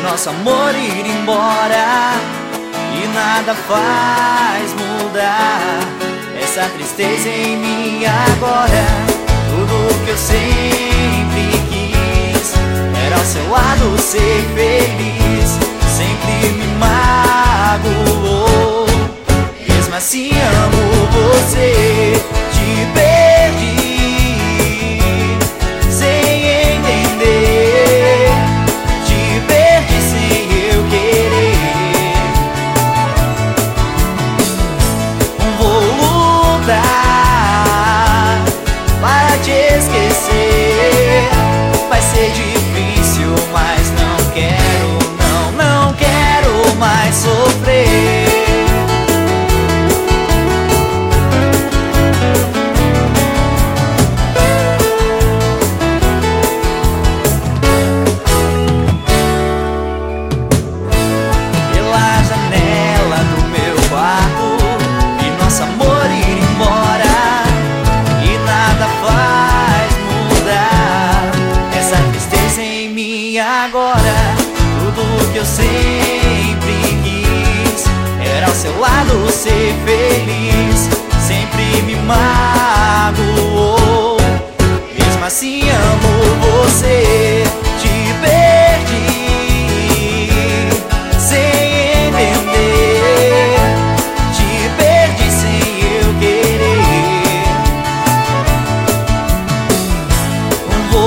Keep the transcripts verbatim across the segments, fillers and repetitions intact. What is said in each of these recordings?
nosso amor ir embora e nada faz mudar essa tristeza em mim agora. Tudo que eu sempre quis era ao seu lado ser feliz, sempre me magoou. Mesmo assim amo você, te perdi sem entender, te perdi sem eu querer. Vou lutar para te esquecer, vai ser difícil, mas não quero, não, não quero mais sofrer. Agora, tudo que eu sempre quis era ao seu lado ser feliz, sempre me magoou. Mesmo assim amo você, te perdi sem entender, te perdi sem eu querer. Vou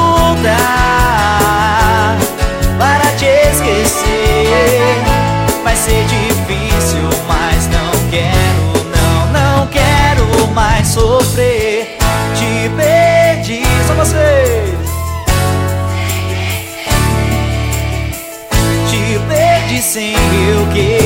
lutar para te esquecer, vai ser difícil, mas não quero, não, não quero mais sofrer. Te perdi, só você. Te perdi sem eu querer.